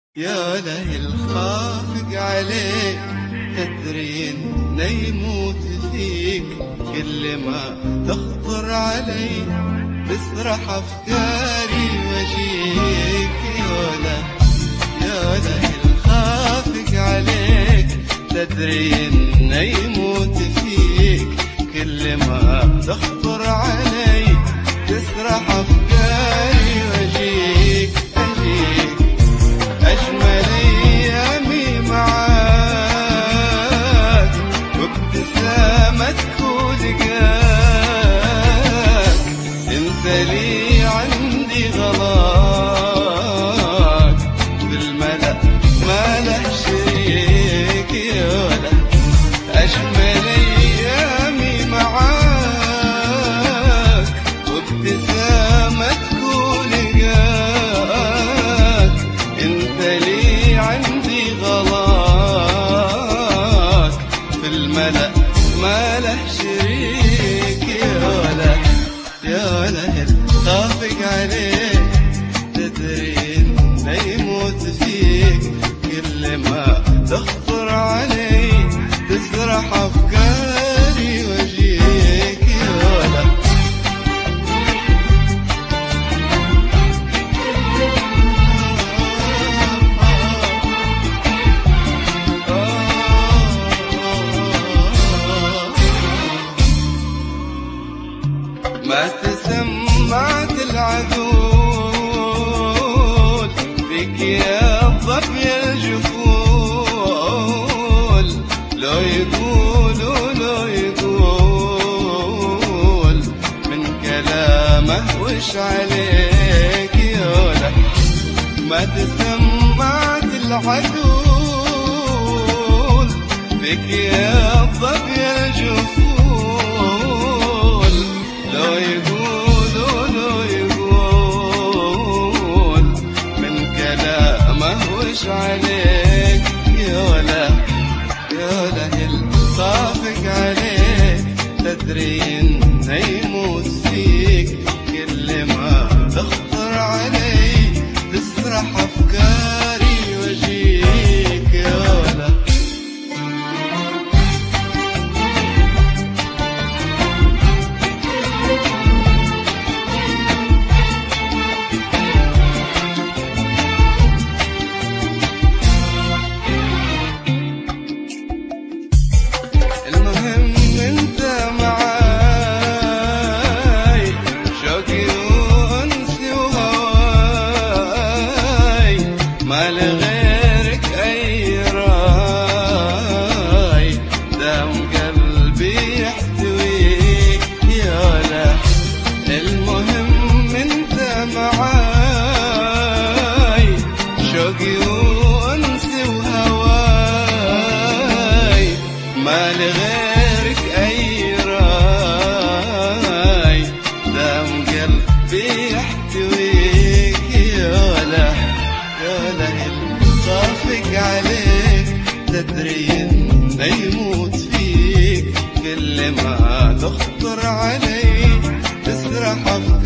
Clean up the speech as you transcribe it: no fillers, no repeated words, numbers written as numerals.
يا لهل خافق عليك، تدري انه يموت فيك. كل ما تخطر علي تسرح افكاري واجيك. يا لهل خافق عليك، تدري انه يموت فيك. كل ما تخطر علي تسرح افكاري واجيك. أجمل أيامي معاك وابتسامتك ولقاك. انت لي عندي غلاك بالملأ ما له شريك. يولا أجمل أيامي معاك وابتسامتك ولقاك. انت لي عندي غلاك في الملأ ما له شريك. يا لهل خافق عليك، تدري انه يموت فيك. كل ما تخطر علي تسرح افكاري واجيك. ما تسمعت العذول فيك يا الظبي الجفول. لو يقول من كلامه وش عليك. يولا ما تسمعت العذول فيك يا الظبي الجفول. لو يقول من كلامه وش عليك. يا لهل خافق عليك، تدري انه يموت فيك. كل ما تخطر علي تسرح افكاري واجيك. يولا المهم انت معاي، شوقي وانسي وهواي. ما لغيرك اي راي، دام قلبي يحتويك. يولا المهم انت معاي، شوقي وانسي وهواي. ما لغيرك اي راي، دام قلبي يحتويك. يا لهل خافق عليك، تدري انه يموت فيك. كل ما تخطر علي تسرح